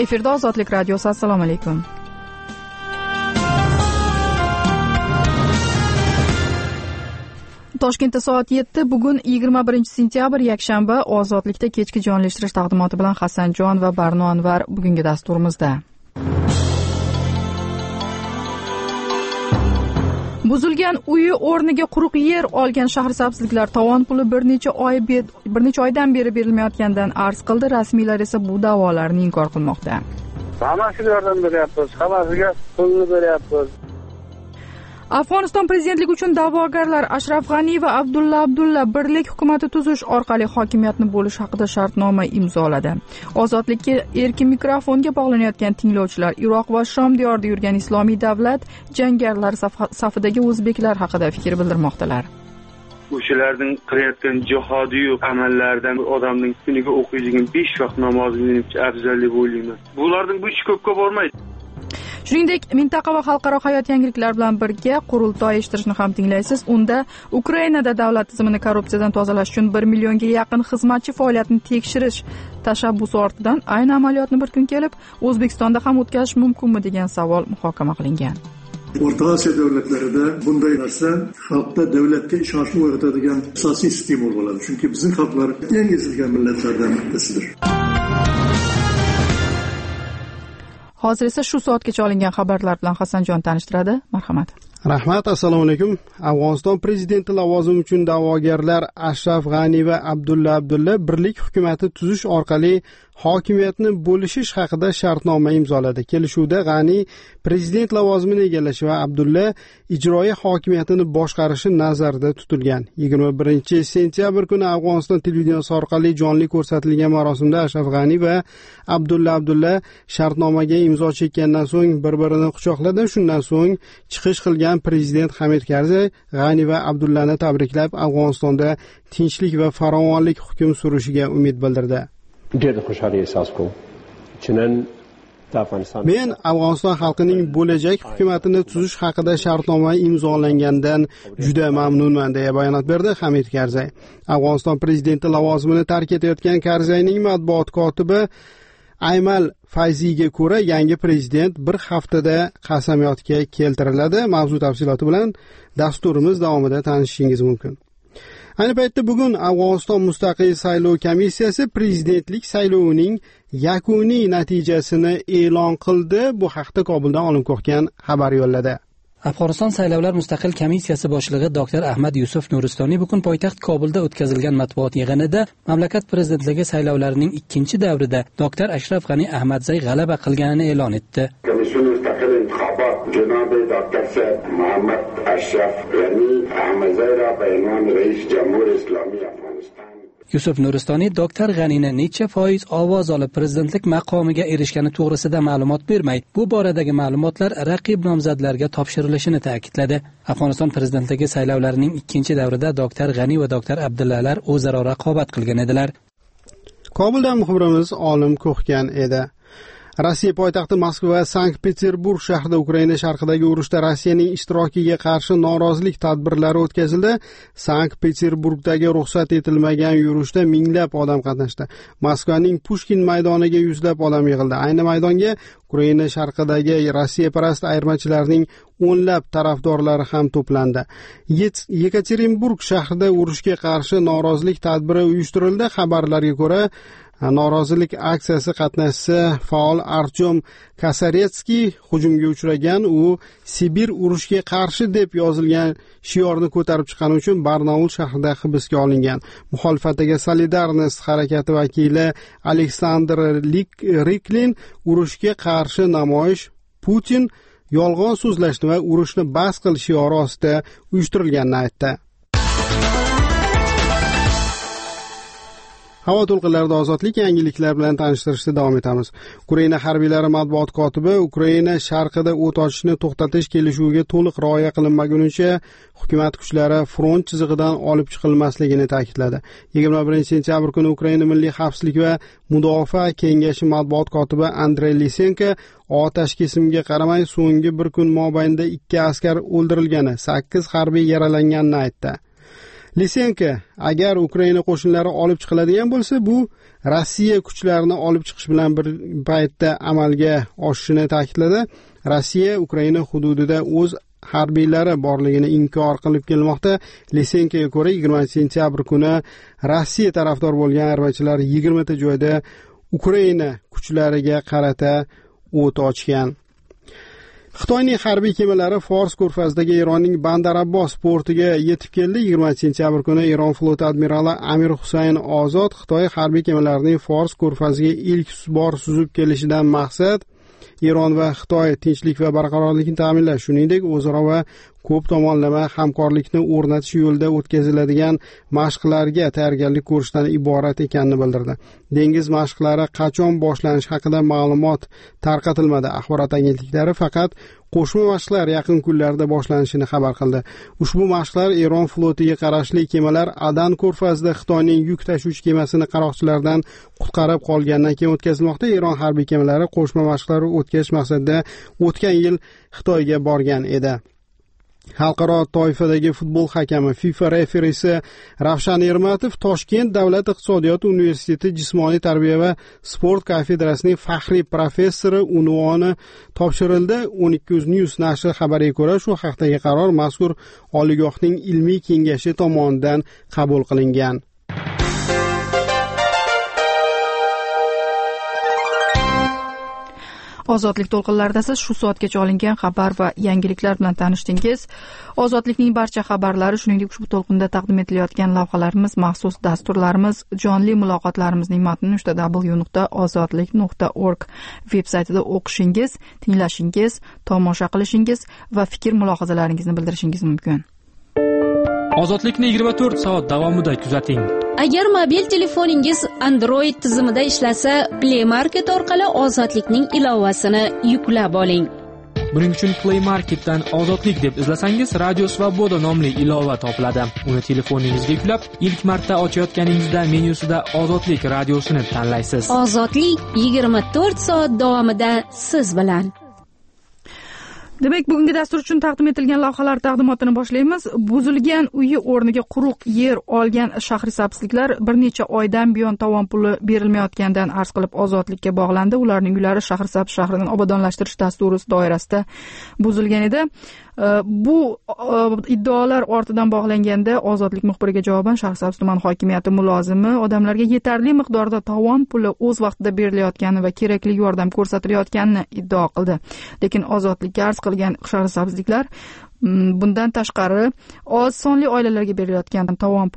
Efirda Ozodlik radiosi. Assalomu alaykum. Toshkentda soat 7. Bugun 21-sentyabr yakshanba. Ozodlikda kechki jonlashtirish taqdimoti bilan Hasanjon va Barno Anvar bugungi dasturimizda. Buzilgan uyi o'rniga quruq yer olgan shahrsabzliklar tovon puli bir necha oydan beri berilmayotganidan arz qildi. Rasmiylar esa bu da'volarni inkor qilmoqda. Hammasiga yordam beryapmiz, hammasiga pulni beryapmiz. Afg'oniston prezidentligi uchun da'vogarlar Ashraf G'ani va Abdulla birlik hukumati tuzish orqali hokimiyatni bo'lish haqida shartnoma imzoladi. Ozodlikka erkin mikrofonga bog'lanayotgan tinglovchilar Iroq va Shom diyorida yurgan islomiy davlat jangarilari safidagi o'zbeklar haqida fikr bildirmoqdalar. O'shalarning qilayotgan jihodiy amallardan odamning kuniga o'qiydigan 5 vaqt namozini afzal deb o'ylayman. Bularning bu ishi ko'pga bormaydi. Shuningdek, mintaqa va xalqaro hayot yangiliklari bilan birga qurultoy eshittirishni ham tinglaysiz. Unda Ukrainada davlat tizimini korrupsiyadan tozalash uchun 1 millionga yaqin xizmatchi faoliyatini tekshirish tashabbusi ortidan ayni amaliyotni bir kun kelib O'zbekistonda ham o'tkazish mumkinmi degan savol muhokama qilingan. O'rta Osiyo davlatlarida bunday narsa xalqda davlatga ishonchni uyg'otadigan asosiy stimul bo'ladi. Chunki bizning xalqlar eng ezilgan millatlardan birisidir. Hozir esa shu soatgacha olingan xabarlar bilan Hasanjon tanishtiradi. Marhamat. Rahmat, assalomu alaykum. Afg'oniston prezidenti lavozimi uchun da'vogarlar Ashraf G'ani va Abdulla birlik hukumati tuzish orqali hokimiyatni bo'lishish haqida shartnoma imzoladi. Kelishuvda G'ani prezident lavozimini egallashi va Abdulla ijroiya hokimiyatini boshqarishi nazarda tutilgan. 21-sentyabr kuni Afg'oniston televideniyesi orqali jonli ko'rsatilgan marosimda Ashraf G'ani va Abdulla shartnomaga imzo chekkandan so'ng bir-birini quchoqladi. Shundan so'ng chiqish qilgan prezident Hamid Karzay G'ani va Abdullani tabriklab, Afg'onistonda tinchlik va farovonlik hukm surishiga umid bildirdi. Men Afg'oniston xalqining bo'lajak hukumatini tuzish haqida shartnoma imzolangandan juda mamnunman deya bayonot berdi Hamid Karzay. Afg'oniston prezidenti lavozimini tark etayotgan Karzayning matbuot kotibi Aymal Fayziga ko'ra, yangi prezident bir haftada qasamyodga keltiriladi. Mavzu tafsiloti bilan dasturimiz davomida tanishishingiz mumkin. Ayni paytda bugun Afg'oniston mustaqil saylov komissiyasi prezidentlik saylovining yakuniy natijasini e'lon qildi. Bu haqda Kobuldan Olim Ko'xgan xabar yo'lladi. Afg'oniston saylovlar mustaqil komissiyasi boshlig'i Dr. Ahmad Yusuf Nuristoniy bugun poytaxt Kobulda o'tkazilgan matbuot yig'inida mamlakat prezidentligi saylovlarining ikkinchi davrida Dr. Ashraf G'ani Ahmadzay g'alaba qilganini e'lon etdi. جناب دکتر صاحب محمد اشرف غنی احمدزی را به عنوان رئیس جمهور اسلامی افغانستان Yusuf Nuristoniy Dr. G'anini necha foiz ovoz olib prezidentlik maqomiga erishgani to'g'risida ma'lumot bermay, bu boradagi ma'lumotlar raqib nomzodlarga topshirilishini ta'kidladi. Afg'oniston prezidentligi saylovlarining ikkinchi davrida Dr. G'ani va Dr. Abdullalar o'zaro raqobat qilgan edilar. Kobuldan muxbirimiz Olim Ko'xgan edi. Rossiya poytaxti Moskva va Sankt-Peterburg shahrida Ukraina sharqidagi urushda Rossiyaning ishtirokiga qarshi norozilik tadbirlari o'tkazildi. Sankt-Peterburgdagi ruxsat etilmagan yurishda minglab odam qatnashdi. Moskvaning Pushkin maydoniga yuzlab odam yig'ildi. Ayni maydonga Ukraina sharqidagi Rossiyaparast ayirmachilarning o'nlab tarafdorlari ham to'plandi. Yekaterinburg shahrida urushga qarshi norozilik tadbiri uyushtirildi. Xabarlarga ko'ra, norozilik aksiyasi qatnashchisi faol Artyom Kasaretskiy hujumga uchragan. U Sibir urushga qarshi deb yozilgan shiorni ko'tarib chiqqani uchun Barnaul shahrida hibsga olingan. Muxolifatdagi Solidarnost harakati vakili Aleksandr Riklin urushga qarshi namoyish Putin yolg'on so'zlashni va urushni bas qil shiori ostida uyushtirilganini aytdi. Havo to'lqinlarida ozodlik yangiliklar bilan tanishtirishda davom etamiz. Ukraina harbiylari matbuot kotibi Ukraina sharqida o't ochishni to'xtatish kelishuviga to'liq rioya qilinmagunicha hukumat kuchlari front chizig'idan olib chiqilmasligini ta'kidladi. 21-sentyabr kuni Ukraina Milliy xavfsizlik va mudofaa kengashi matbuot kotibi Andrey Lisenko otash kesimga qaramay so'nggi bir kun mobaynida 2 askar o'ldirilgani, 8 harbiy yaralanganini aytdi. Lisenko agar Ukraina qo'shinlari olib chiqiladigan bo'lsa, bu Rossiya kuchlarini olib chiqish bilan bir paytda amalga oshishini ta'kidladi. Rossiya Ukraina hududida o'z harbiylari borligini inkor qilib kelmoqda. Lisenkoga ko'ra 20-sentyabr kuni Rossiya tarafdor bo'lgan armachilar 20 ta joyda Ukraina kuchlariga qarata o't ochgan. Xitoyning harbiy kemalari Fors ko'rfazidagi Eronning Bandar Abbos portiga yetib keldi. 20-sentyabr kuni Eron floti admirali Amir Husayn Ozod Xitoy harbiy kemalarining Fors ko'rfaziga ilk bor suzib kelishidan maqsad Eron va Xitoy tinchlik va barqarorlikni ta'minlash, shuningdek o'zaro va ko'p tomonlama hamkorlikni o'rnatish yo'lida o'tkaziladigan mashqlarga tayyorgarlik ko'rishdan iborat ekanini bildirdi. Dengiz mashqlari qachon boshlanishi haqida ma'lumot tarqatilmadi. Axborot agentliklari faqat qo'shma mashqlar yaqin kunlarda boshlanishini xabar qildi. Ushbu mashqlar Eron flotiga qarashli kemalar Adan ko'rfazida Xitoyning yuk tashuvchi kemasini qaroqchilardan qutqarib qolgandan keyin o'tkazilmoqda. Eron harbiy kemalari qo'shma mashqlar o'tkazish maqsadida o'tgan yil Xitoyga borgan edi. Xalqaro toifadagi futbol hakami FIFA referisi Ravshan Ermatov Toshkent davlat iqtisodiyot universiteti jismoniy tarbiya va sport kafedrasining faxriy professori unvoni topshirildi. 12uz-news nashri xabariga ko'ra, shu haqdagi qaror mazkur oliygohning ilmiy kengashi tomonidan qabul qilingan. Ozodlik to'lqinlarida siz shu soatgacha olingan xabar va yangiliklar bilan tanishdingiz. Ozodlikning barcha xabarlari, shuningdek ushbu to'lqinda taqdim etilayotgan lavhalarimiz, maxsus dasturlarimiz, jonli muloqotlarimizning matnini www.ozodlik.org veb-saytida o'qishingiz, tinglashingiz, tomosha qilishingiz va fikr mulohazalaringizni bildirishingiz mumkin. Ozodlikni 24 soat davomida kuzating. Agar mobil telefoningiz Android tizimida ishlasa, Play Market orqali Ozodlikning ilovasini yuklab oling. Buning uchun Play Marketdan Ozodlik deb izlasangiz, Radio Svoboda nomli ilova topiladi. Uni telefoningizga yuklab, ilk marta ochayotganingizda menyusida Ozodlik radiosini tanlaysiz. Ozodlik 24 soat davomida siz bilan. Demak, bugungi dastur uchun taqdim etilgan lavhalar taqdimotini boshlaymiz. Buzilgan uyi o'rniga quruq yer olgan Shahrisabzliklar bir necha oydan buyon tovon puli berilmayotganidan arz qilib ozodlikka bog'landi. Ularning uylari Shahrisabz shahrining obodonlashtirish dasturi doirasida buzilgan edi. Bu iddaolar ortidan bog'langanda Ozodlik muxbiriga javoban Shahrisabz tuman hokimiyati mulozimi odamlarga yetarli miqdorda tovon puli o'z vaqtida berilayotgani va kerakli yordam ko'rsatilayotganini iddao qildi. Lekin Ozodlikka arz qilgan Shahrisabzliklar bundan tashqari oz sonli oilalarga berilayotgan tovon